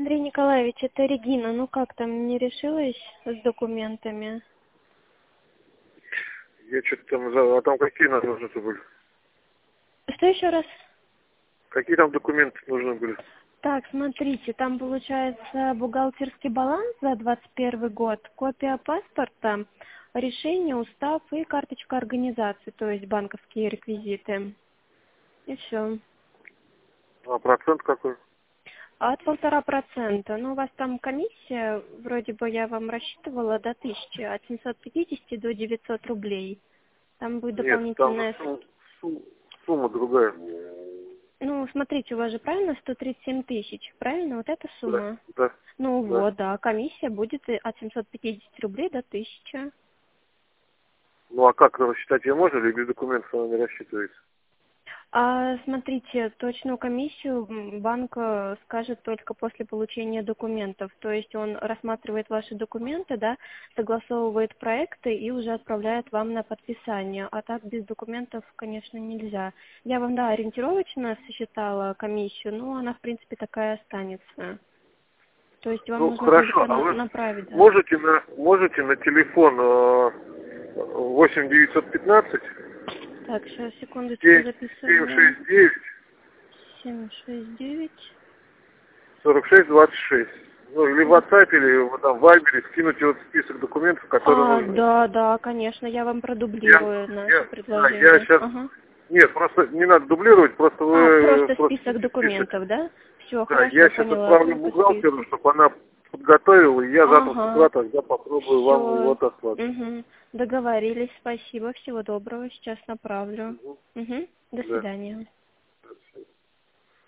Андрей Николаевич, это Регина. Ну как там, не решилась с документами? Я что-то там... А там какие нам нужны были? Что еще раз? Какие там документы нужны были? Так, смотрите, там получается бухгалтерский баланс за 2021 год, копия паспорта, решение, устав и карточка организации, то есть банковские реквизиты. И все. А процент какой? От 1,5%. Ну, у вас там комиссия, вроде бы я вам рассчитывала до 1000, от 750 до 900 рублей. Там будет Нет, там же дополнительная... сумма другая. Ну, смотрите, у вас же правильно 137 тысяч, правильно? Вот эта Да, сумма. да, Ну да. вот, да, комиссия будет от 750 рублей до 1000. Ну а как рассчитать ее можно или без документов она не рассчитывается? А смотрите, точную комиссию банк скажет только после получения документов. То есть он рассматривает ваши документы, да, согласовывает проекты и уже отправляет вам на подписание. А так без документов, конечно, нельзя. Я вам, да, ориентировочно сосчитала комиссию, но она, в принципе, такая останется. То есть вам Ну нужно хорошо, только а вы направить, да. можете на телефон 8 915 Так, сейчас, секундочку, 7 записываю. 769 769. 46 26. Ну или в WhatsApp, или вот там в Viber скинуть вот список документов, которые нужны. Да, да, конечно, я вам Я, продублирую наше я предложение. сейчас... Ага. Нет, просто не надо дублировать, просто вы Просто просто список список. документов, да? Все, Да, хорошо, я сейчас поняла, отправлю только бухгалтеру, список. чтобы она подготовила, и я завтра с утра Ага, тогда попробую вам его все. отослать. Угу. Договорились, спасибо, всего доброго, сейчас направлю. Угу. До Да. свидания.